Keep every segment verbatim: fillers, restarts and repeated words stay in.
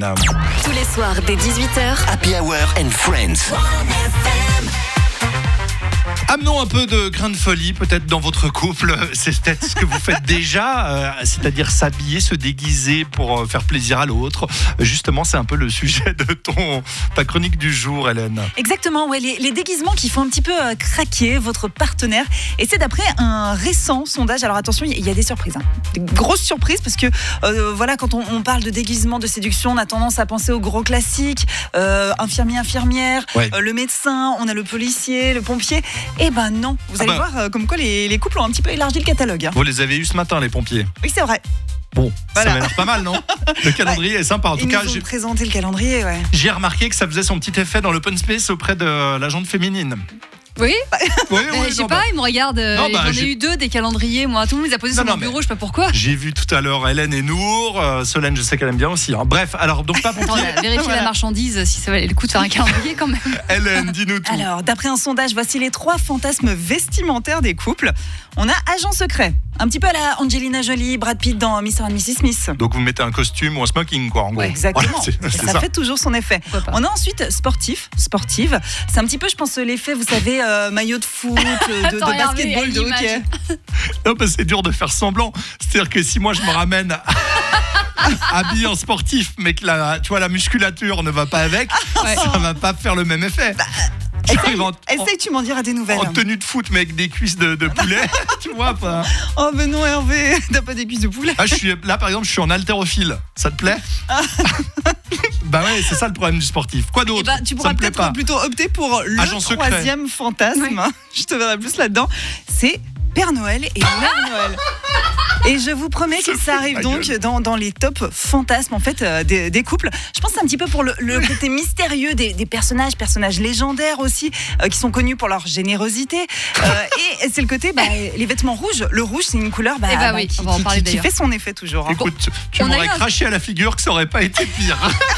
Hélène. Tous les soirs dès dix-huit heures. Happy Hour and Friends. Amenons un peu de grain de folie peut-être dans votre couple. C'est peut-être ce que vous faites déjà, euh, c'est-à-dire s'habiller, se déguiser pour euh, faire plaisir à l'autre. Justement, c'est un peu le sujet de ton ta chronique du jour, Hélène. Exactement, ouais, les, les déguisements qui font un petit peu euh, craquer votre partenaire. Et c'est d'après un récent sondage. Alors attention, il y, y a des surprises, hein. Des grosses surprises parce que euh, voilà, quand on, on parle de déguisement, de séduction, on a tendance à penser aux gros classiques, euh, infirmier, infirmière, Ouais. euh, le médecin, on a le policier, le pompier. Eh ben non, vous Ah allez bah. voir euh, comme quoi les, les couples ont un petit peu élargi le catalogue, hein. Vous les avez eus ce matin, les pompiers. Oui, c'est vrai. Bon, Voilà. ça m'a l'air pas mal, non? Le calendrier est sympa. En tout Ils cas, nous ont j'ai, présenté le calendrier, ouais. j'ai remarqué que ça faisait son petit effet dans l'open space auprès de la gente féminine. Oui, Oui, euh, je sais pas, ils me regardent. euh, Non, bah, J'en ai j'ai- eu deux des calendriers, moi. Tout le monde les a posés Non, sur non, mon mais- bureau, je sais pas pourquoi. J'ai vu tout à l'heure Hélène et Nour. Euh, Solène, je sais qu'elle aime bien aussi. Hein. Bref, alors, donc pas Attends, pompier. on a vérifié Voilà. la marchandise, si ça valait le coup de faire un calendrier quand même. Hélène, dis-nous tout. Alors, d'après un sondage, voici les trois fantasmes vestimentaires des couples. On a agent secret, un petit peu à la Angelina Jolie, Brad Pitt dans mister and missus Smith. Donc vous mettez un costume ou un smoking, quoi, en gros. Ouais, exactement. Voilà, c'est, Et c'est ça, ça. fait toujours son effet. Pourquoi pas. On a ensuite sportif, sportive. C'est un petit peu, je pense, l'effet, vous savez, euh, maillot de foot, euh, de, de Attends, Hervé, basketball, il y de a hockey. l'image. Non, parce que c'est dur de faire semblant. C'est-à-dire que si moi je me ramène habillé en sportif, mais que la, tu vois, la musculature ne va pas avec, Ouais. ça va pas faire le même effet. J'arrive en, en- Essaye, tu m'en diras des nouvelles. en tenue de foot, mais avec des cuisses de, de poulet, tu vois pas. Oh, ben non, Hervé, t'as pas des cuisses de poulet. Ah, je suis, là, par exemple, je suis en haltérophile. Ça te plaît? Bah ouais, c'est ça le problème du sportif. Quoi Eh d'autre? ben, tu Ça pourras me plaît peut-être pas. plutôt opter pour le Agent secret. troisième fantasme. Je te verrai plus là-dedans. C'est Père Noël et Mère Noël. Et je vous promets que Se fout ça de arrive ma donc gueule. dans, dans les top fantasmes en fait euh, des, des couples. Je pense que c'est un petit peu pour le, le côté mystérieux des, des personnages, personnages légendaires aussi, euh, qui sont connus pour leur générosité. Euh, et c'est le côté, bah, les vêtements rouges. Le rouge, c'est une couleur bah, Eh bah bah, oui, qui, on va en qui- parler qui d'ailleurs. fait son effet toujours, hein. Écoute, tu On a m'aurais eu un- craché à la figure que ça aurait pas été pire.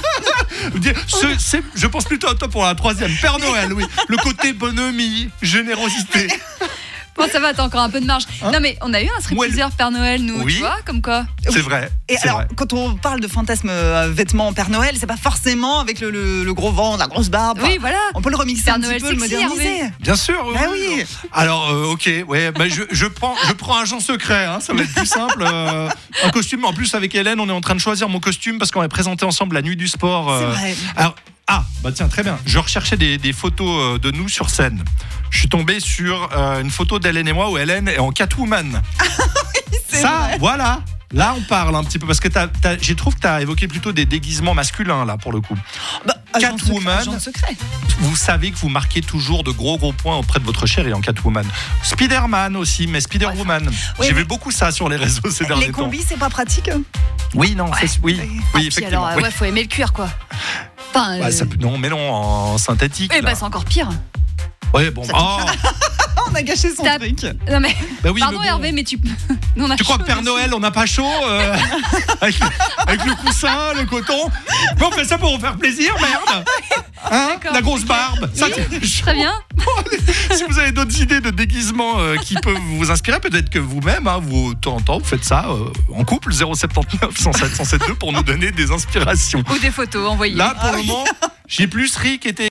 Dire, ce- c'est- je pense plutôt à toi pour la troisième. Père Noël, oui. Le côté bonhomie, générosité. Bon, ça va, t'as encore un peu de marge. Hein Non, mais on a eu un stripteaseur Père Noël, nous, Oui. tu vois, comme quoi. C'est vrai. Et c'est alors, vrai. quand on parle de fantasme euh, vêtements Père Noël, c'est pas forcément avec le, le- le gros ventre, la grosse barbe. Oui, voilà. On peut le remixer Père un Noël petit peu, le sexy, moderniser. Hervé. Bien sûr. Ah oui. Alors, euh, ok, ouais, bah, je, je prends, je prends un agent secret. Hein, ça va être plus simple. euh, un costume. En plus, avec Hélène, on est en train de choisir mon costume parce qu'on va présenter ensemble la nuit du sport. C'est euh, vrai. Alors, ah, bah tiens, très bien. Je recherchais des, des photos euh, de nous sur scène. Je suis tombé sur euh, une photo d'Hélène et moi où Hélène est en Catwoman. c'est Ça, vrai. voilà. Là, on parle un petit peu parce que t'as, t'as, j'ai trouve que tu as évoqué plutôt des déguisements masculins là pour le coup. Bah, agent Catwoman. secret, agent secret. Vous savez que vous marquez toujours de gros gros points auprès de votre chérie en Catwoman. Spider-Man aussi, mais Spider-Woman. Oui, J'ai mais- vu beaucoup ça sur les réseaux ces derniers Les temps. combis, c'est pas pratique. Oui, non, c'est, oui, Ah, oui, Puis effectivement. alors, oui. ouais, faut aimer le cuir, quoi. Enfin, Ouais, euh, ça peut- non, mais non, en synthétique. eh là. bah, c'est encore pire. Ouais, bon. ça- Oh, On a gâché son T'as- truc. Non, mais. bah oui, Pardon, mais bon. Hervé, mais tu. Nous, on a Tu crois chaud que Père dessus. Noël, on n'a pas chaud euh, avec, avec le coussin, le coton. Mais on fait ça pour vous faire plaisir, merde. Hein, D'accord. la grosse barbe. Ça, Oui, c'est chaud. Très bien. Si vous avez d'autres idées de déguisement euh, qui peuvent vous inspirer, peut-être que vous-même, hein, vous, de temps en temps, vous faites ça euh, en couple, zéro sept neuf cent sept cent sept deux pour nous donner des inspirations. Ou des photos envoyées. Là, pour le moment, j'ai plus ri qu'était